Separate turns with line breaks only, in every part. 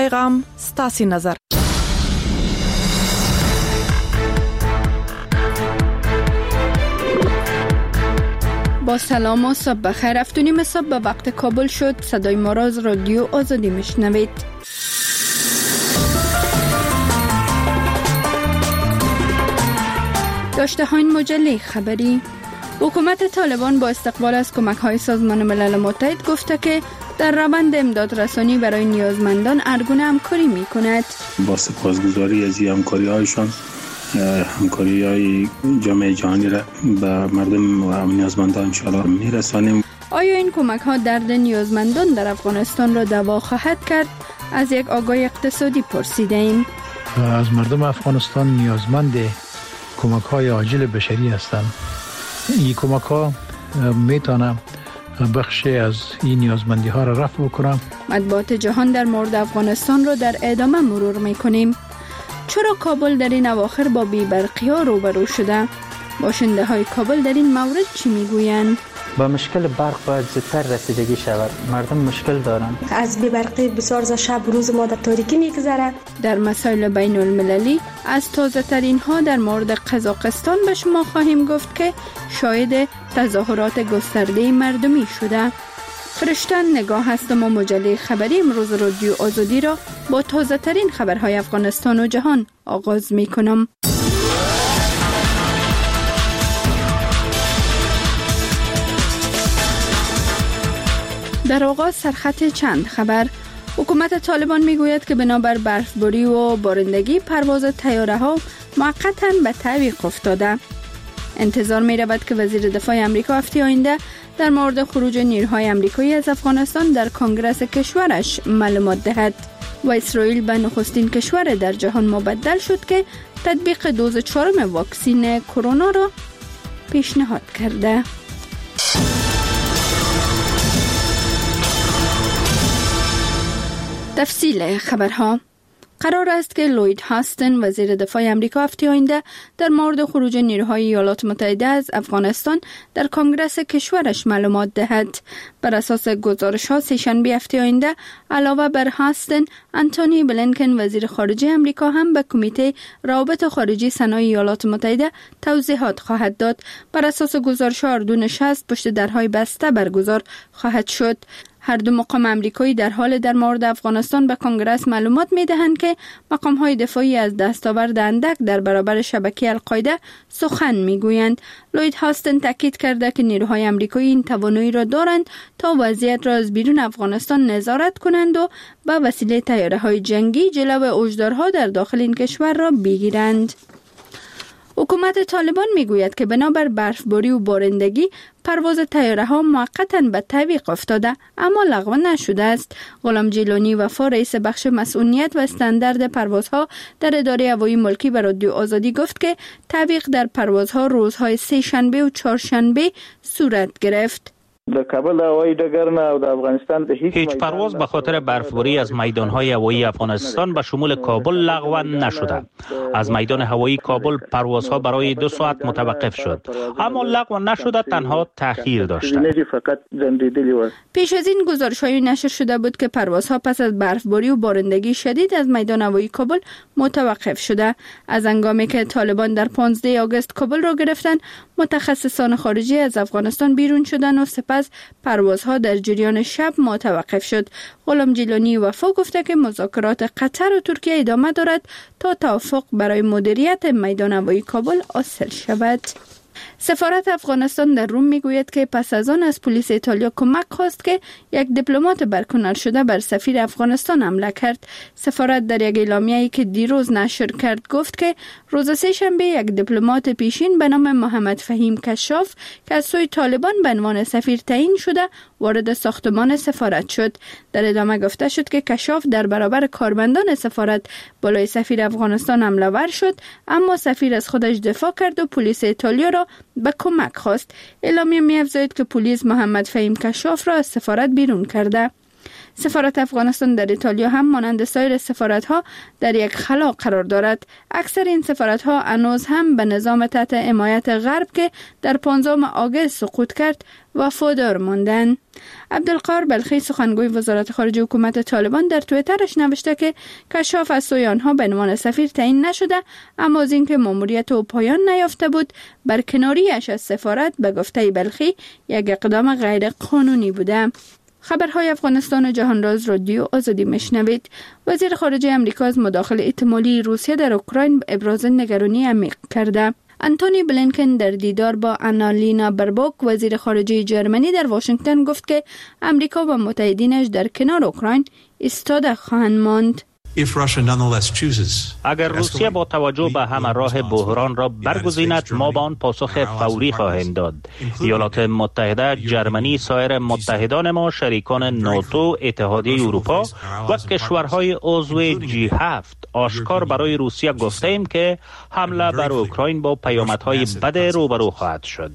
پیغام ستاسي نظر.
با سلام و صبح بخیر. 7:30 صبح به وقت کابل شد. صدای ما را از رادیو آزادی میشنوید. داشته های مجله خبری. حکومت طالبان با استقبال از کمک های سازمان ملل متحد گفته که در روند امداد رسانی برای نیازمندان هرگونه همکاری می کند.
با سپاسگزاری از همکاری هایشان، همکاری های جامعه جهانی را به مردم و نیازمندان انشاءالله می رسانیم.
آیا این کمک ها درد نیازمندان در افغانستان را دوا خواهد کرد؟ از یک آگاه اقتصادی پرسیده ایم.
از مردم افغانستان نیازمند کمک های عاجل بشری هستند. این کمک ها میتونه بخشی از این نیازمندی ها را رفع بکنه.
مطبوعات جهان در مورد افغانستان را در ادامه مرور میکنیم. چرا کابل در این اواخر با بی‌برقی ها روبرو شده؟ باشنده های کابل در این مورد چی میگویند؟
با مشکل برق باید زودتر رسیدگی شود. مردم مشکل دارند.
از بی‌برقی بسیار ز شب روز ما در تاریکی میگذرد.
در مسائل بین المللی از تازه ترین ها در مورد قزاقستان به شما خواهیم گفت که شاهد تظاهرات گسترده مردمی شده. فرشتن نگاه هستم و مجله خبری امروز رادیو آزادی را با تازه ترین خبرهای افغانستان و جهان آغاز می کنم. در آغاز سرخط چند خبر. حکومت طالبان میگوید که بنابر برفباری و بارندگی پرواز طیاره ها موقتا به تعویق افتاده. انتظار می رود که وزیر دفاع امریکا هفته آینده در مورد خروج نیروهای امریکایی از افغانستان در کنگره کشورش معلومات دهد. و اسرائیل به نخستین کشور در جهان مبدل شد که تطبیق دوز 4 واکسن کرونا را پیشنهاد کرده. تفصیل خبرها. قرار است که لوید هاستن وزیر دفاع امریکا هفته آینده در مورد خروج نیروهای ایالات متحده از افغانستان در کنگره کشورش معلومات دهد. بر اساس گزارش‌ها سه‌شنبه هفته آینده علاوه بر هاستن، آنتونی بلینکن وزیر خارجه امریکا هم به کمیته روابط خارجی سنای ایالات متحده توضیحات خواهد داد. بر اساس گزارش‌ها اردو نشست پشت درهای بسته برگزار خواهد شد. هر دو مقام امریکایی در حال در مورد افغانستان به کنگره معلومات می‌دهند که مقام‌های دفاعی از دستاورد اندک در برابر شبکه القاعده سخن می‌گویند. لوید هاستن تاکید کرده که نیروهای امریکایی این توانایی را دارند تا وضعیت را از بیرون افغانستان نظارت کنند و به وسیله طیاره‌های جنگی جلو اوجدارها در داخل این کشور را بگیرند. حکومت طالبان میگوید که بنابر برفباری و بارندگی پرواز طیاره ها موقتا به تعویق افتاده اما لغو نشده است. غلام جیلانی وفا رئیس بخش مسئولیت و استاندارد پروازها در اداره هوایی ملکی به رادیو آزادی گفت که تعویق در پروازها روزهای سه‌شنبه و چهارشنبه صورت گرفت.
د کابل هوایی ډګر نه او د افغانستان د
هیچ پرواز به خاطر برفباری از میدان‌های هوایی افغانستان به شمول کابل لغو نشده. از میدان هوایی کابل پروازها برای 2 ساعت متوقف شد، اما لغو نشده، تنها تأخیر داشته.
پیش از این گزارش‌های نشر شده بود که پروازها پس از برفباری و بارندگی شدید از میدان هوایی کابل متوقف شده. از هنگامی که طالبان در 15 آگوست کابل را گرفتند، متخصصان خارجی از افغانستان بیرون شدند و سپس پروازها در جریان شب متوقف شد. غلام جیلانی وفا گفته که مذاکرات قطر و ترکیه ادامه دارد تا توافق برای مدیریت میدان هوایی کابل حاصل شود. سفارت افغانستان در روم میگوید که پس از آن از پلیس ایتالیا کمک خواست که یک دیپلمات برکنار شده بر سفیر افغانستان حمله کرد. سفارت در یک اعلامیه‌ای که دیروز نشر کرد گفت که روز سه‌شنبه یک دیپلمات پیشین به نام محمد فهیم کشاف که از سوی طالبان به عنوان سفیر تعیین شده وارد ساختمان سفارت شد. در ادامه گفته شد که کشاف در برابر کارمندان سفارت بالای سفیر افغانستان حمله ور شد، اما سفیر از خودش دفاع کرد و پلیس ایتالیا را به کمک خواست. اعلامیه می‌افزاید که پلیس محمد فهیم کشاف را از سفارت بیرون کرده. سفارت افغانستان در ایتالیا هم مانند سایر سفارت‌ها در یک خلا قرار دارد. اکثر این سفارت‌ها هنوز هم به نظام تحت حمایت غرب که در 15 آگوست سقوط کرد وفادار ماندند. عبدالقاهر بلخی سخنگوی وزارت خارجه حکومت طالبان در توییترش نوشته که کشاف از سوی آنها به عنوان سفیر تعیین نشده، اما از اینکه ماموریت او پایان نیافته بود برکناریش از سفارت به گفته بلخی یک اقدام غیر قانونی بوده. خبرهای افغانستان و جهانراز رادیو آزادی میشنوید. وزیر خارجه امریکا از مداخله احتمالی روسیه در اوکراین ابراز نگرانی عمیق کرده. انتونی بلینکن در دیدار با آنالینا بربوک وزیر خارجه جرمنی در واشنگتن گفت که امریکا و متحدینش در کنار اوکراین ایستاده خواهند ماند.
اگر روسیه با توجه به همه راه بحران را برگزیند، ما به آن پاسخ فوری خواهیم داد. ایالات متحده، جرمنی، سایر متحدان ما، شریکان ناتو، اتحادیه اروپا و کشورهای عضو G7 آشکار برای روسیه گفته ایم که حمله بر اوکراین با پیامدهای بد روبرو خواهد شد.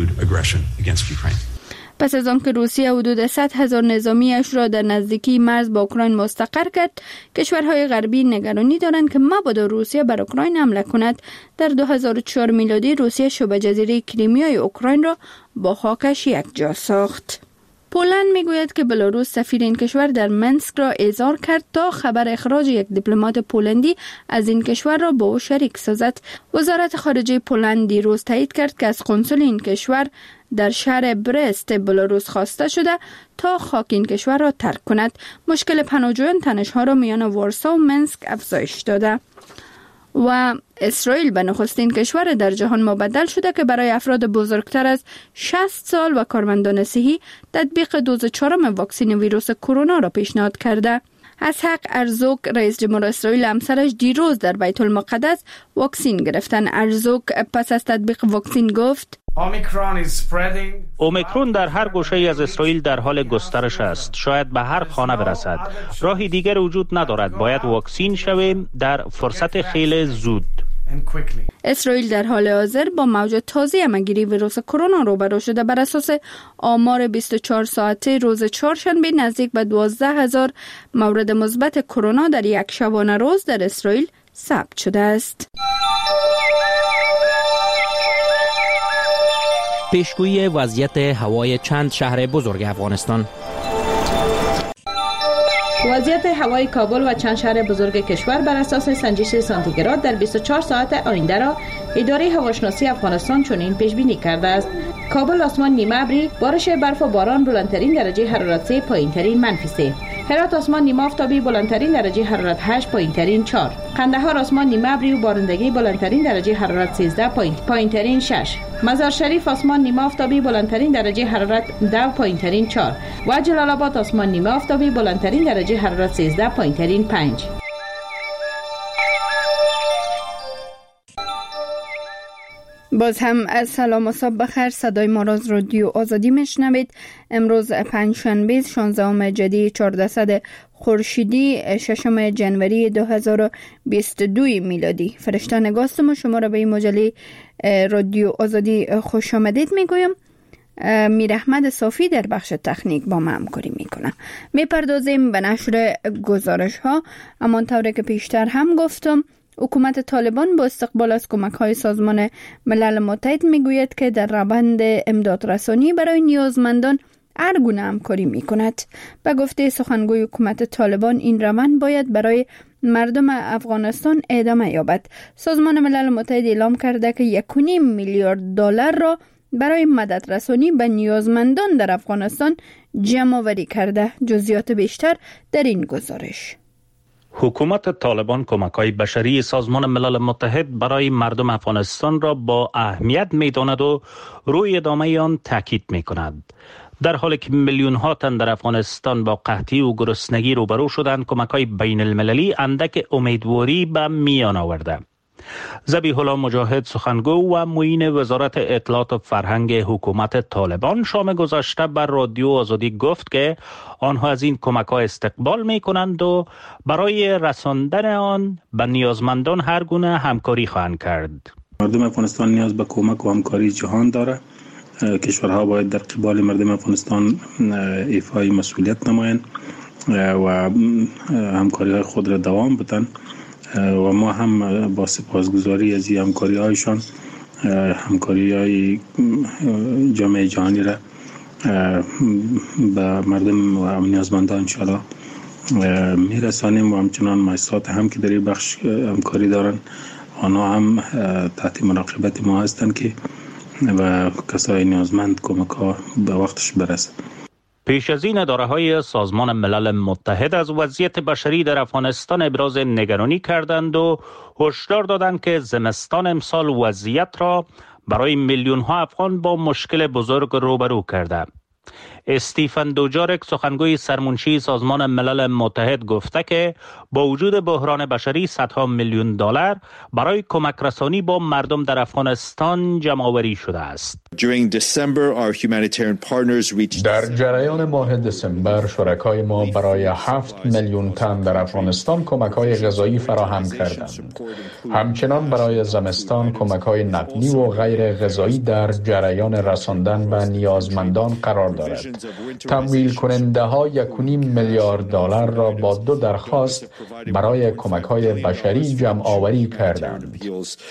پس از آنکه روسیه حدود 100,000 نظامیش را در نزدیکی مرز با اوکراین مستقر کرد، کشورهای غربی نگرانی دارند که مبادا روسیه بر اوکراین حمله کند. در 2004 میلادی روسیه شبه جزیره کریمیای اوکراین را با خاکش یکجا ساخت. پولند میگوید که بلاروس سفیر این کشور در منسک را احضار کرد تا خبر اخراج یک دیپلمات پولندی از این کشور را با او شریک سازد. وزارت خارجه پولند دیروز تایید کرد که از قنسل این کشور در شهر برست بلاروس خواسته شده تا خاک این کشور را ترک کند. مشکل پناهجویان تنش‌ها را میان وارسا و منسک افزایش داده. و اسرائیل به نخستین کشور در جهان مبدل شده که برای افراد بزرگتر از 60 سال و کارمندان صحی تطبیق دوز 4 واکسن ویروس کرونا را پیشنهاد کرده. اسحاق هرزوگ رئیس جمهور اسرائیل همسرش دیروز در بیت المقدس واکسن گرفتن. هرزوگ پس از تطبیق واکسن گفت:
اومیکرون در هر گوشه از اسرائیل در حال گسترش است. شاید به هر خانه برسد. راهی دیگر وجود ندارد. باید واکسین شویم در فرصت خیلی زود.
اسرائیل در حال حاضر با موج تازه همه‌گیری ویروس کرونا روبرو شده. بر اساس آمار 24 ساعته روز چهارشنبه نزدیک به 12,000 مورد مثبت کرونا در یک شبانه روز در اسرائیل ثبت شده است.
پیشگویی وضعیت هوای چند شهر بزرگ افغانستان.
وضعیت هوای کابل و چند شهر بزرگ کشور بر اساس سنجش سانتیگراد در 24 ساعت آینده را اداره هواشناسی افغانستان چنین پیش بینی کرده است: کابل آسمان نیمه ابری، بارش برف و باران، بلندترین درجه حرارت 3، پایینترین منفی 3. هرات آسمان نیمه آفتابی، بلندترین درجه حرارت 8، پایینترین 4. قندهار آسمان نیمه ابری و بارندگی، بلندترین درجه حرارت 13، پایینترین 6. مزار شریف آسمان نیمه آفتابی، بلندترین درجه حرارت 10، پایینترین 4. و جلال آباد آسمان نیمه آفتابی، بلندترین درجه حرارت 13، پایینترین 5.
باز هم از سلام و صبح بخیر. صدای ما را از رادیو آزادی میشنوید. امروز پنجشنبه 16 جدی 1400 خورشیدی 6 جنوری 2022 میلادی. فرشته نگاستم و شما را به این مجله رادیو آزادی خوش آمدید میگویم. میر احمد صافی در بخش تکنیک با ما همکاری میکنه. میپردازیم به نشر گزارش ها. همانطور که پیشتر هم گفتم، حکومت طالبان با استقبال از کمک‌های سازمان ملل متحد میگوید که در روند امدادرسانی برای نیازمندان هر گونه همکاری میکند. به گفته سخنگوی حکومت طالبان این روند باید برای مردم افغانستان ادامه یابد. سازمان ملل متحد اعلام کرده که 1.5 میلیارد دلار را برای مدد رسانی به نیازمندان در افغانستان جمع آوری کرده. جزئیات بیشتر در این گزارش.
حکومت طالبان کمک‌های بشری سازمان ملل متحد برای مردم افغانستان را با اهمیت می‌داند و روی ادامه آن تاکید می‌کند. در حالی که میلیون‌ها تن در افغانستان با قحطی و گرسنگی روبرو شدند، کمک‌های بین‌المللی اندک امیدواری به میان آورده. ذبیح الله مجاهد، سخنگو و معین وزارت اطلاعات و فرهنگ حکومت طالبان، شام گذشته بر رادیو آزادی گفت که آنها از این کمک‌ها استقبال می‌کنند و برای رساندن آن به نیازمندان هر گونه همکاری خواهند کرد.
مردم افغانستان نیاز به کمک و همکاری جهان داره. کشورها باید در قبال مردم افغانستان ایفای مسئولیت نمایند و همکاری خود را دوام بدن و ما هم با سپاسگزاری از این همکاری هایشان همکاری های جامعه جهانی را به مردم و نیازمندان انشاءالله میرسانیم و همچنان مؤسسات هم که در این بخش همکاری دارن آنها هم تحت مراقبت ما هستند که و کسای نیازمند کمک ها به وقتش برسه.
پیش از این اداره‌های سازمان ملل متحد از وضعیت بشری در افغانستان ابراز نگرانی کردند و هشدار دادند که زمستان امسال وضعیت را برای میلیون‌ها افغان با مشکل بزرگ روبرو کرده. استیفن دوجارک سخنگوی سرمنشی سازمان ملل متحد گفته که با وجود بحران بشری صدها میلیون دلار برای کمک رسانی با مردم در افغانستان جمع‌آوری شده است.
در جریان ماه دسامبر شرکای ما برای 7 میلیون تن در افغانستان کمک‌های غذایی فراهم کردند. همچنان برای زمستان کمک‌های نقدی و غیر غذایی در جریان رساندن به نیازمندان قرار دارد. تمویل کننده ها 1.5 میلیارد دلار را با 2 درخواست برای کمک های بشری جمع آوری کردند.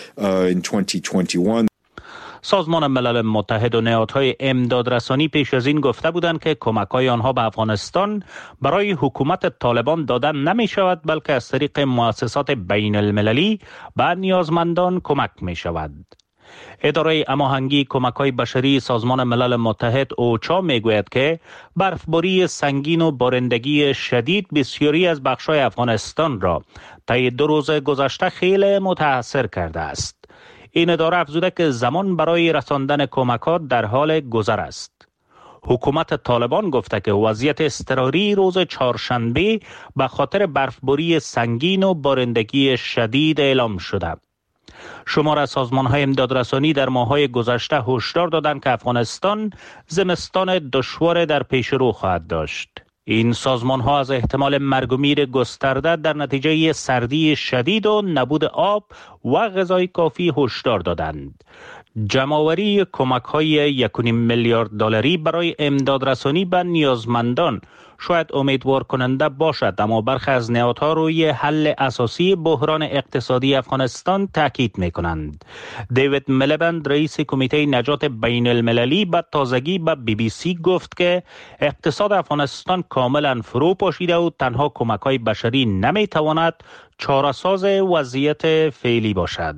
سازمان ملل متحد و نهادهای امدادرسانی پیش از این گفته بودند که کمک‌های آنها به افغانستان برای حکومت طالبان دادن نمی شود بلکه از طریق مؤسسات بین المللی به نیازمندان کمک می شود. اداره هماهنگی کمک‌های بشری سازمان ملل متحد اوچا میگوید که برفباری سنگین و بارندگی شدید بسیاری از بخش‌های افغانستان را طی 2 روز گذشته خیلی متاثر کرده است. این اداره افزوده که زمان برای رساندن کمک‌ها در حال گذر است. حکومت طالبان گفته که وضعیت اضطراری روز چهارشنبه به خاطر برفباری سنگین و بارندگی شدید اعلام شده. شمار از سازمان‌های امدادرسانی در ماه‌های گذشته هشدار دادند که افغانستان زمستان دشوار در پیش رو خواهد داشت. این سازمان‌ها از احتمال مرگ و میر گسترده در نتیجه سردی شدید و نبود آب و غذای کافی هشدار دادند. جمع‌آوری کمک‌های 1.5 میلیارد دلاری برای امدادرسانی به نیازمندان شاید امیدوار کننده باشد، اما برخی از نهادها روی حل اساسی بحران اقتصادی افغانستان تاکید می‌کنند. دیوید ملیبند رئیس کمیته نجات بین المللی به تازگی به BBC گفت که اقتصاد افغانستان کاملا فرو پاشیده و تنها کمک‌های بشری نمی‌تواند چاره‌ساز وضعیت فعلی باشد.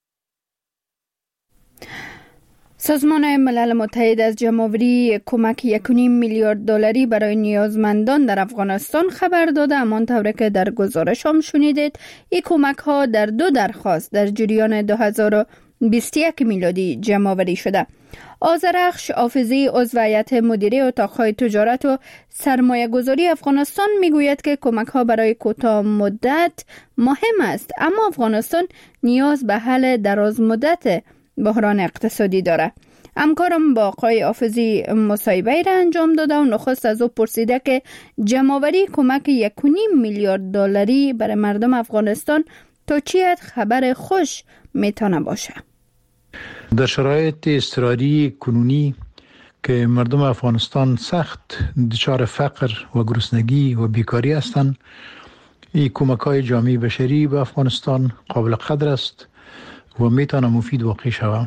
سازمان ملل متحد از جمع‌آوری کمک 1.5 میلیارد دلاری برای نیازمندان در افغانستان خبر داده، همانطور که در گزارش هم شنیدید این کمک ها در 2 درخواست در جریان 2021 میلادی جمع‌آوری شده. آذرخش حافظی عضو هیئت مدیره اتاق‌های تجارت و سرمایه گذاری افغانستان میگوید که کمک ها برای کوتاه مدت مهم است، اما افغانستان نیاز به حل دراز مدت بحران اقتصادی داره. همکارم با آقای حافظی مصاحبه را انجام داده و نخست از او پرسیده که جمع‌آوری کمک 1.5 میلیارد دلاری برای مردم افغانستان تا چی حد خبر خوش میتونه باشه.
در شرایط اضطراری کنونی که مردم افغانستان سخت دچار فقر و گرسنگی و بیکاری هستند، این کمک‌های جامعه بشری به افغانستان قابل قدر است و میتونه مفید واقع شود.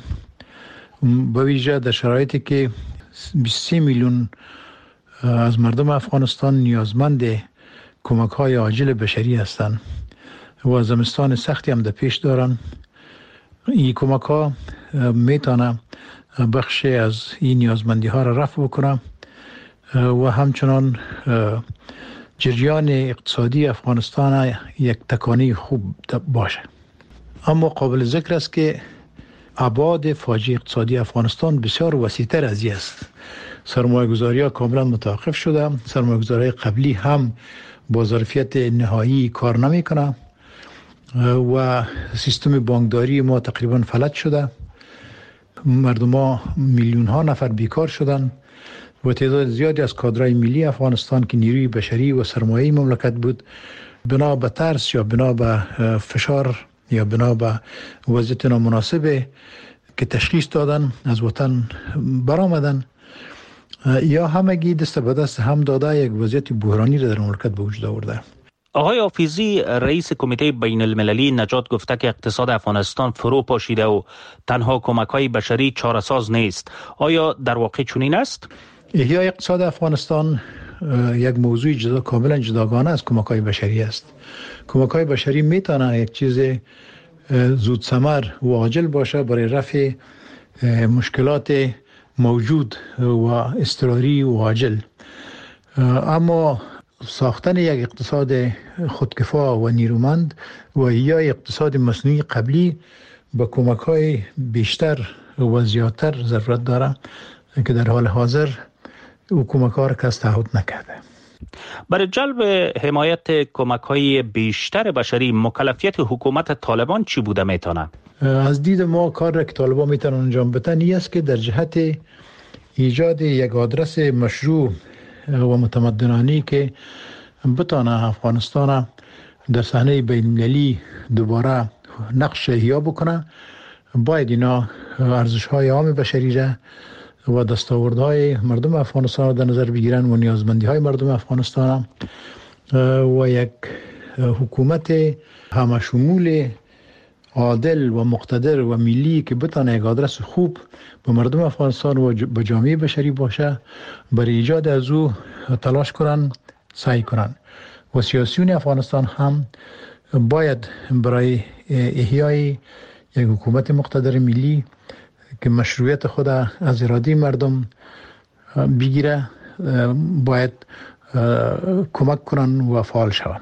به ویژه در شرایطی که 23 میلیون از مردم افغانستان نیازمند کمک‌های عاجل بشری هستند و زمستان سختی هم در پیش دارن. این کمک‌ها میتونه بخشی از این نیازمندی ها را رفع بکنه و همچنان جریان اقتصادی افغانستان یک تکانه خوب باشه. اما قابل ذکر است که ابعاد فاجعه اقتصادی افغانستان بسیار وسیع‌تر از این است. سرمایه‌گذاری‌ها کاملا متوقف شده، سرمایه‌گذاری قبلی هم با ظرفیت نهایی کار نمی‌کنه و سیستم بانکداری ما تقریبا فلج شده. مردم میلیون ها نفر بیکار شدن و تعداد زیادی از کادرهای ملی افغانستان که نیروی بشری و سرمایه‌ای مملکت بود، بنا به ترس یا بنا به فشار یا بنا به وضعیت نامناسب که تشخیص دادن از وطن برآمدن یا همگی دست به دست هم داده یک وضعیت بحرانی را در مملکت به وجود آورده.
آقای حافظی، رئیس کمیته بین المللی نجات گفته که اقتصاد افغانستان فرو پاشیده و تنها کمک‌های بشری چاره‌ساز نیست. آیا در واقع چنین است؟
احیای اقتصاد افغانستان یک موضوع کاملا جداگانه از کمک‌های بشری است. کمک‌های بشری میتونه یک چیز زود ثمر و عاجل باشه برای رفع مشکلات موجود و اضطراری و عاجل، اما ساختن یک اقتصاد خودکفا و نیرومند و یا اقتصاد مصنوعی قبلی با کمک‌های بیشتر و زیادتر ضرورت داره که در حال حاضر کمک‌ها را کس تعهد نکرده.
برای جلب حمایت کمک‌های بیشتر بشری مکلفیت حکومت طالبان چی بوده میتونه؟
از دید ما کار را که طالبان میتونن انجام بدن این است که در جهت ایجاد یک آدرس مشروع و متمدنانه که بتانه افغانستان در صحنه بین المللی دوباره نقش احیا بکنه، باید اینا ارزش‌های عام بشری را و دستاوردهای مردم افغانستان را در نظر بگیرن و نیازمندی‌های مردم افغانستان و یک حکومت همشمول عادل و مقتدر و ملی که بتانه یک آدرس خوب به مردم افغانستان و به جامعه بشری باشه برای ایجاد از او تلاش کنن، سعی کنن. و سیاسیون افغانستان هم باید برای احیای یک حکومت مقتدر ملی که مشروعیت خود از اراده مردم بگیره باید کمک کنن و فعال شوند.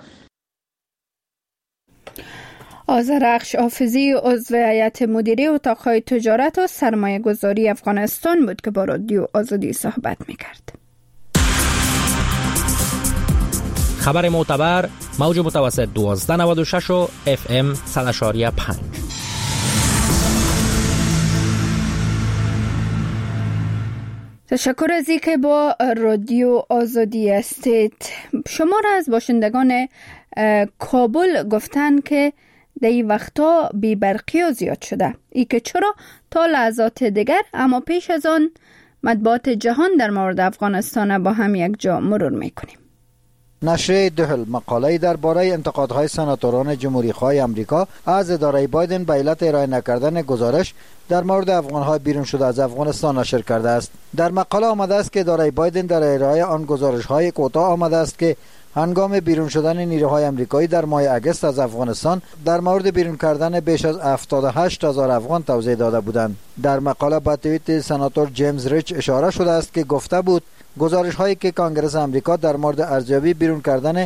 آذرخش حافظی عضو هیئت مدیره اتاق‌های تجارت و سرمایه گذاری افغانستان بود که با رادیو آزادی صحبت می‌کرد.
خبر معتبر موج متوسط 1296 و FM 100.5.
تشکر از اینکه با رادیو آزادی هستید. شمار از باشندگان کابل گفتن که در این وقتا بی‌برقی زیاد شده. ای که چرا تا لحظات دیگر، اما پیش از آن مطبوعات جهان در مورد افغانستان با هم یک جا مرور میکنیم.
نشریه دهل مقاله‌ای درباره انتقادهای سناتوران جمهوری‌خواه آمریکا از اداره بایدن به علت ارائه نکردن گزارش در مورد افغان‌های بیرون شده از افغانستان نشر کرده است. در مقاله آمده است که اداره بایدن در ارائه آن گزارش‌های کوتاه آمده است که هنگام بیرون شدن نیروهای آمریکایی در ماه اگست از افغانستان در مورد بیرون کردن بیش از 78,000 افغان توضیح داده بودند. در مقاله با توییت سناتور جیمز ریچ اشاره شده است که گفته بود گزارش هایی که کانگرس آمریکا در مورد ارزیابی بیرون کردن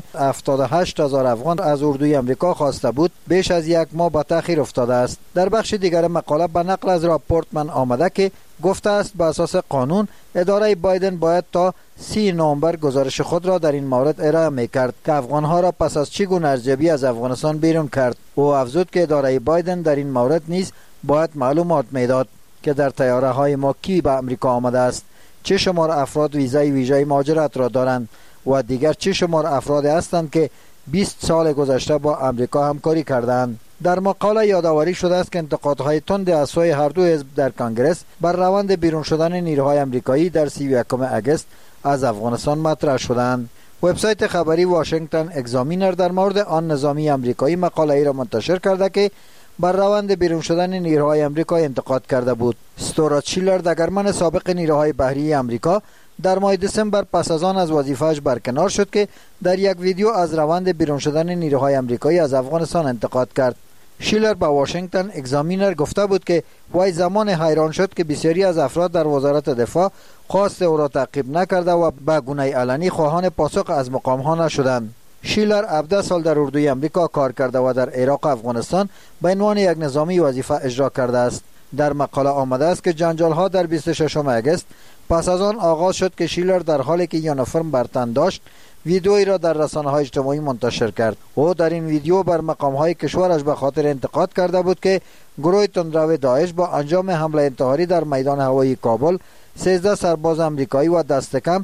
78,000 افغان از اردوی آمریکا خواسته بود بیش از یک ماه با تأخیر افتاده است. در بخش دیگر مقاله به نقل از راپورتمن آمده که گفته است به اساس قانون اداره بایدن باید تا 30 نوامبر گزارش خود را در این مورد ارائه می‌کرد که افغان‌ها را پس از چگونه ارزیابی از افغانستان بیرون کرد. او افزود که اداره بایدن در این مورد نیز باید معلومات میداد که در طیاره‌های ما کی به آمریکا آمده است، چه شمار افراد ویزای ویژه مهاجرت را دارند و دیگر چه شمار افرادی هستند که 20 سال گذشته با آمریکا همکاری کردند. در مقاله یادآوری شده است که انتقادهای تند از سوی هر دو حزب در کانگرس بر روند بیرون شدن نیروهای آمریکایی در 31 اگست از افغانستان مطرح شدند. وبسایت خبری واشنگتن اگزامینر در مورد آن نظامی آمریکایی مقاله ای را منتشر کرده که بر روند بیرون شدن نیروهای آمریکایی انتقاد کرده بود. استورات شیلر دگرمن سابق نیروهای بحری آمریکا در ماه دسامبر پس از آن از وظیفه‌اش برکنار شد که در یک ویدیو از روند بیرون شدن نیروهای آمریکایی از افغانستان انتقاد کرد. شیلر با واشنگتن اگزامینر گفته بود که وای زمان حیران شد که بسیاری از افراد در وزارت دفاع خواست او را تعقیب نکرده و به گونه علنی خواهان پاسخ از مقام‌ها نشدند. شیلر 17 سال در اردوی آمریکا کار کرده و در عراق و افغانستان به عنوان یک نظامی وظیفه اجرا کرده است. در مقاله آمده است که جنجال‌ها در 26 اگست پس از آن آغاز شد که شیلر در حالی که یونیفرم بر تن داشت ویدئویی را در رسانه‌های اجتماعی منتشر کرد. او در این ویدیو بر مقام‌های کشورش به خاطر انتقاد کرده بود که گروه تندرو داعش با انجام حمله انتحاری در میدان هوایی کابل 13 سرباز آمریکایی و دست کم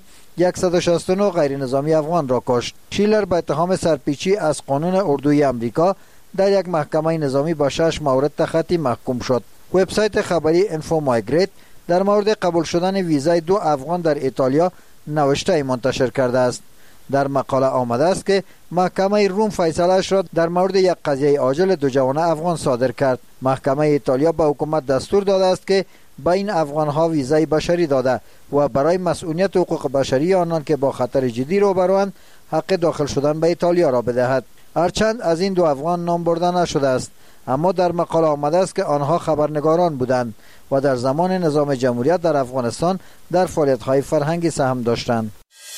169 غیر نظامی افغان را کشت. شیلر به اتهام سرپیچی از قانون اردوی آمریکا در یک محکمه نظامی با 6 مورد تخطی محکوم شد. وبسایت خبری اینفو مایگریت در مورد قبول شدن ویزای 2 افغان در ایتالیا نوشته منتشر کرده است. در مقاله آمده است که محکمه روم فیصله‌اش را در مورد یک قضیه عاجل 2 جوان افغان صادر کرد. محکمه ایتالیا به حکومت دستور داده است که به این افغان‌ها ویزای بشری داده و برای مسئولیت حقوق بشری آنان که با خطر جدی روبروند حق داخل شدن به ایتالیا را بدهد. هرچند از این 2 افغان نام برده نشده است، اما در مقاله آمده است که آنها خبرنگاران بودند و در زمان نظام جمهوریت در افغانستان در فعالیت‌های فرهنگی سهم داشتند.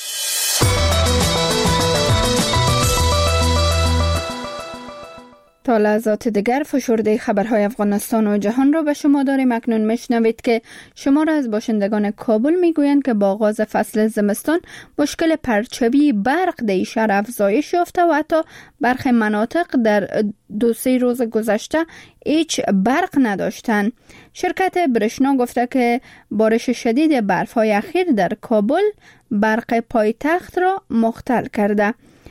تا لحظات دیگر فشرده خبرهای افغانستان و جهان را به شما داریم. اکنون میشنوید که شمار از باشندگان کابل میگویند که با آغاز فصل زمستان مشکل پرچوی برق در شهر افزایش یافته و حتی برخی مناطق در 2-3 روز گذشته هیچ برق نداشتند. شرکت برشنا گفته که بارش شدید برف‌های اخیر در کابل برق پایتخت را مختل کرده.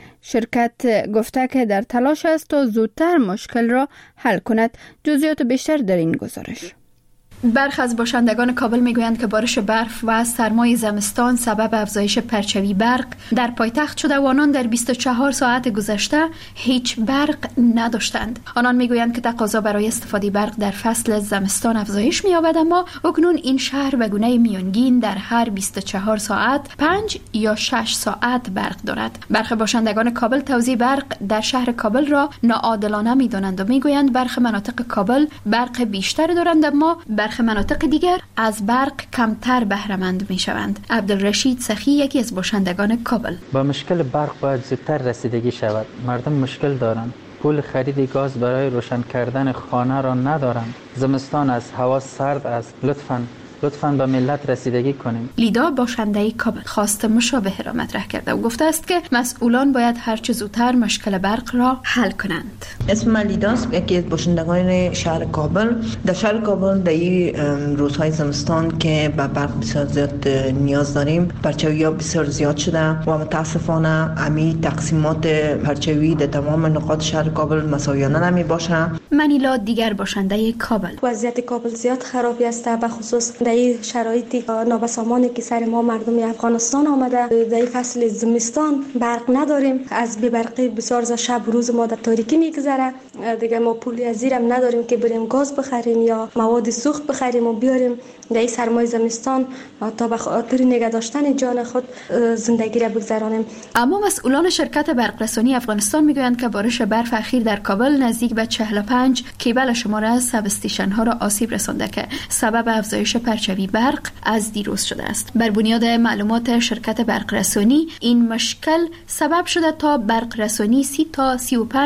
شرکت گفته که در تلاش است تا زودتر مشکل را حل کند. جزئیات بیشتر در این گزارش.
برخی از باشندگان کابل میگویند که بارش برف و سرمای زمستان سبب افزایش پرچوی برق در پایتخت شده و آنان در 24 ساعت گذشته هیچ برق نداشتند. آنان میگویند که تقاضا برای استفاده برق در فصل زمستان افزایش می‌یابد، اما اکنون این شهر به گونه میانگین در هر 24 ساعت 5 یا 6 ساعت برق دارد. برخی باشندگان کابل توزیع برق در شهر کابل را ناعادلانه می‌دانند و میگویند برخی مناطق کابل برق بیشتر دارند اما برخی مناطق دیگر از برق کمتر بهره مند می شوند. عبدالرشید سخی یکی از باشندگان کابل:
با مشکل برق باید زودتر رسیدگی شود. مردم مشکل دارند. پول خرید گاز برای روشن کردن خانه را ندارند. زمستان است، هوا سرد است. لطفاً به ملت رسیدگی کنیم.
لیدا باشنده کابل خواست مشابه را مطرح کرده و گفته است که مسئولان باید هر چه زودتر مشکل برق را حل کنند.
اسم من لیداست، یکی از باشندگان شهر کابل. در شهر کابل در این روزهای زمستان که به برق بسیار زیاد نیاز داریم، پرچوی‌ها بسیار زیاد شده و متاسفانه امی تقسیمات پرچوی در تمام نقاط شهر کابل مساویانه نمی باشه.
منیلا دیگر باشنده کابل:
وضعیت کابل زیاد خرابی است، به خصوص در شرایطی نابسامانی که سر ما مردم افغانستان آمده. در فصل زمستان برق نداریم، از بی‌برقی بسیار شب روز ما در تاریکی میگذره. دیگه ما پولی از زیرم نداریم که بریم گاز بخریم یا مواد سوخت بخریم و بیاریم در این سرمای زمستان تا به خاطر نگه داشتن جان خود زندگی را بگذرانیم.
اما مسئولان شرکت برقرسانی افغانستان میگویند که بارش برف اخیر در کابل نزدیک به 45 کیبل شماره از سب استیشن ها را آسیب رسانده که سبب افزایش پرچوی برق از دیروز شده است. بر بنیاد معلومات شرکت برقرسانی این مشکل سبب شده تا برقرسانی 30 تا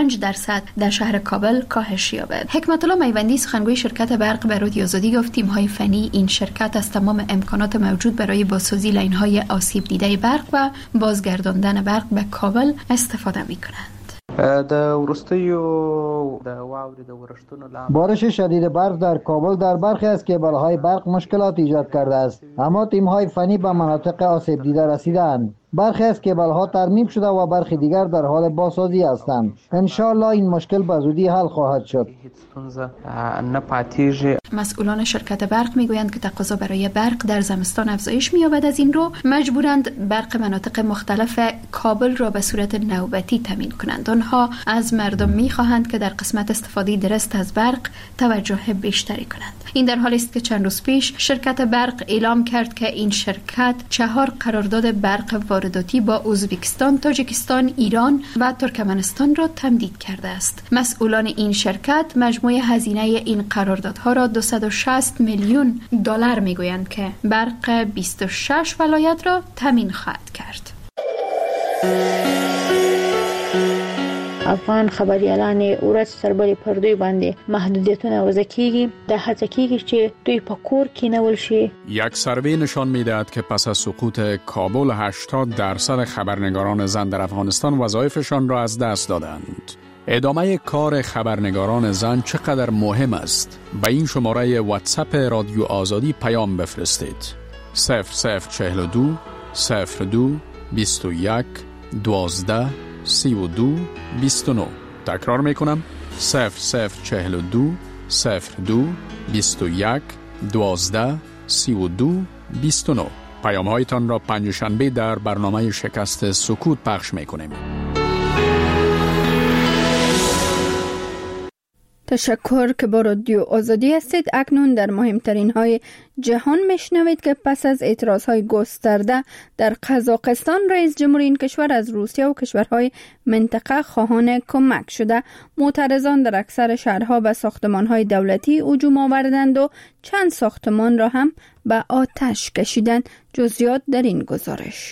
35% در شهر کابل کاهش یابد. حکمت الله میوندی سخنگوی شرکت برق به رادیو آزادی گفت تیم‌های فنی این شرکت از تمام امکانات موجود برای بازسازی لاین‌های آسیب دیده برق و بازگرداندن برق به کابل استفاده می‌کنند.
بارش شدید برف در کابل در برخی از کیبل‌های برق مشکلات ایجاد کرده است، اما تیم‌های فنی به مناطق آسیب دیده رسیدند. برخی از کیبل‌ها ترمیم شده و برخی دیگر در حال بازسازی هستند. انشاءالله این مشکل به زودی حل خواهد شد.
مسئولان شرکت برق میگویند که تقاضا برای برق در زمستان افزایش می‌یابد، از این رو مجبورند برق مناطق مختلف کابل را به صورت نوبتی تامین کنند. آنها از مردم می‌خواهند که در قسمت استفاده درست از برق توجه بیشتری کنند. این در حالی است که چند روز پیش شرکت برق اعلام کرد که این شرکت 4 قرارداد برق وارداتی با ازبکستان، تاجیکستان، ایران و ترکمنستان را تمدید کرده است. مسئولان این شرکت مجموع هزینه این قراردادها را 260 میلیون دلار میگویند که برق 26 ولایت را تامین خواهد کرد.
افغان خبريالان ورځ سربلې پر دوی باندې محدودیتونه وضع کیږي د هڅه کیږي چې دوی په کور کېنول شي.
یک سروی نشان میدهد که پس از سقوط کابل 80% خبرنگاران زن در افغانستان وظایفشان را از دست دادند. ادامه کار خبرنگاران زن چقدر مهم است؟ به این شماره واتساپ رادیو آزادی پیام بفرستید. 0042 02 21 12 32 29. تکرار میکنم 0042 02 21 12 3229. پیام هایتان را پنجشنبه در برنامه شکست سکوت پخش میکنیم.
تشکر که با رادیو آزادی هستید. اکنون در مهمترین های جهان میشنوید که پس از اعتراض های گسترده در قزاقستان، رئیس جمهور این کشور از روسیه و کشورهای منطقه خواهان کمک شده. معترضان در اکثر شهرها به ساختمان های دولتی هجوم آوردند و چند ساختمان را هم به آتش کشیدند. جزئیات در این گزارش.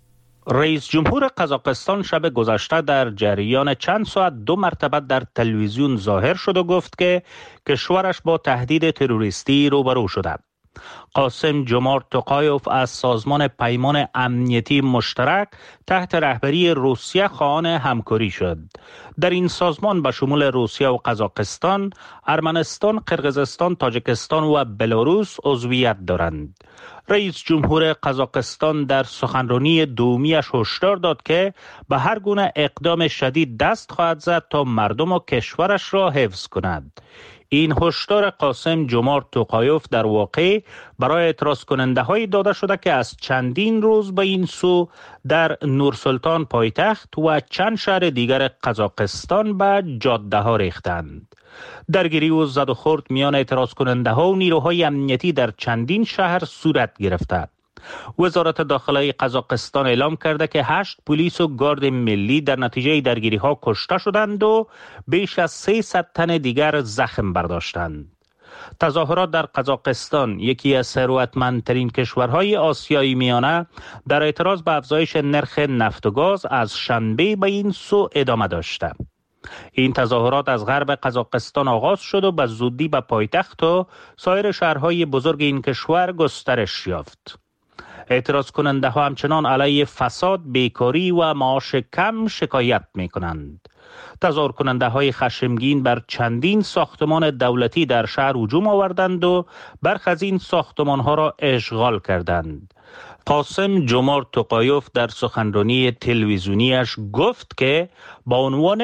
رئیس جمهور قزاقستان شب گذشته در جریان چند ساعت 2 مرتبه در تلویزیون ظاهر شد و گفت که کشورش با تهدید تروریستی روبرو شده. قاسم جمارت توقایوف از سازمان پیمان امنیتی مشترک تحت رهبری روسیه خواهان همکاری شد. در این سازمان به شمول روسیه و قزاقستان، ارمنستان، قرقیزستان، تاجیکستان و بلاروس عضویت دارند. رئیس جمهور قزاقستان در سخنرانی دومیش هشدار داد که به هر گونه اقدام شدید دست خواهد زد تا مردم و کشورش را حفظ کند. این هشدار قاسم جمارت توقایوف در واقع برای اعتراض کننده های داده شده که از چندین روز به این سو در نورسلطان پایتخت و چند شهر دیگر قزاقستان به جاده ها ریختند. درگیری و زد و خورد میان اعتراض کننده ها و نیروهای امنیتی در چندین شهر صورت گرفته. وزارت داخلی قزاقستان اعلام کرده که 8 پلیس و گارد ملی در نتیجه درگیری ها کشته شدند و بیش از 300 تن دیگر زخم برداشتند. تظاهرات در قزاقستان، یکی از ثروتمندترین کشورهای آسیای میانه، در اعتراض به افزایش نرخ نفت و گاز از شنبه به این سو ادامه داشته. این تظاهرات از غرب قزاقستان آغاز شد و به زودی به پایتخت و سایر شهرهای بزرگ این کشور گسترش یافت. اعتراض کننده ها همچنان علیه فساد، بیکاری و معاش کم شکایت می کنند. تظاهر کننده های خشمگین بر چندین ساختمان دولتی در شهر هجوم آوردند و برخی از این ساختمان ها را اشغال کردند. قاسم جمارت توقایوف در سخنرانی تلویزیونیش گفت که با عنوان